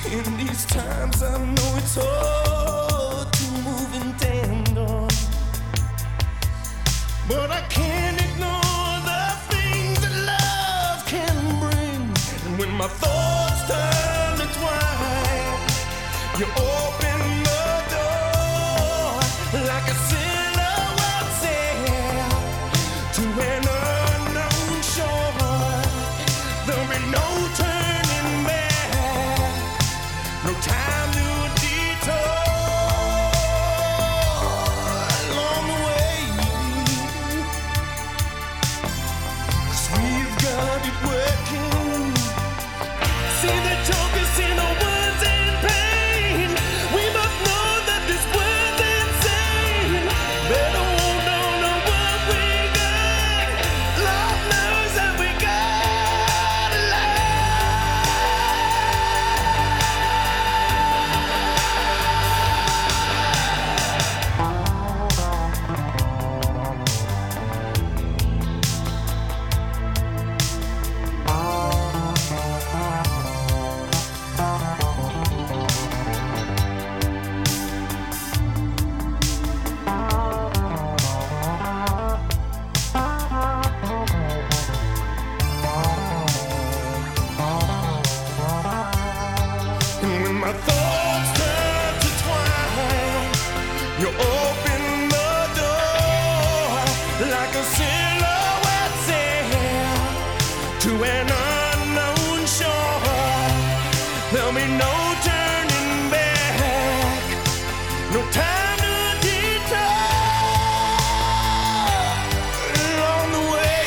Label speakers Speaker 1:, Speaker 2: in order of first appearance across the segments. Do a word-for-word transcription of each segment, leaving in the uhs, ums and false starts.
Speaker 1: In these times I know it's hard to move in tandem, but I can't ignore the things that love can bring. And when my thoughts turn to twine, you open the door like a silhouette sail to an unknown shore. There'll be no turning back, no time to detour along the way, 'cause we've got it working. See the jokers in the words in pain. We must know that this world's insane. Better hold on to what we got. Lord knows that we got a lot. And when my thoughts turn to twine, you open the door like a silhouette sail to an unknown shore. There'll be no turning back, no time to detour along the way.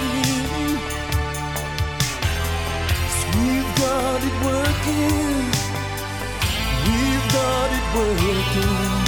Speaker 1: 'Cause we've got it working. We've got it working.